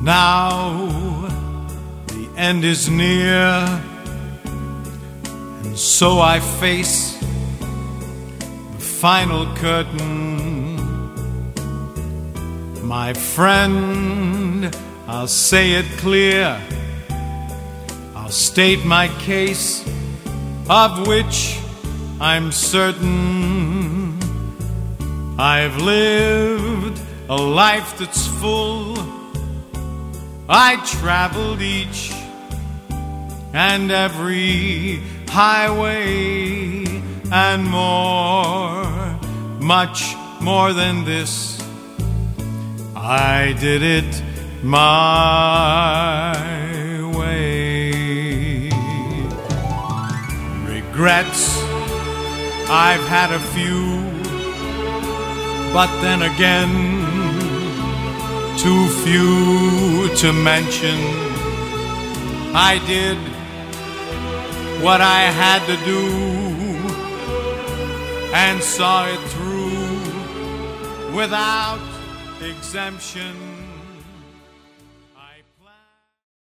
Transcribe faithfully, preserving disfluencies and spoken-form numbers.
Now the end is near, and so I face the final curtain. My friend, I'll say it clear, I'll state my case, of which I'm certain. I've lived a life that's full. I traveled each and every highway and more, much more than this. I did it my way. Regrets, I've had a few, but then again, too few to mention. I did what I had to do and saw it through without exemption.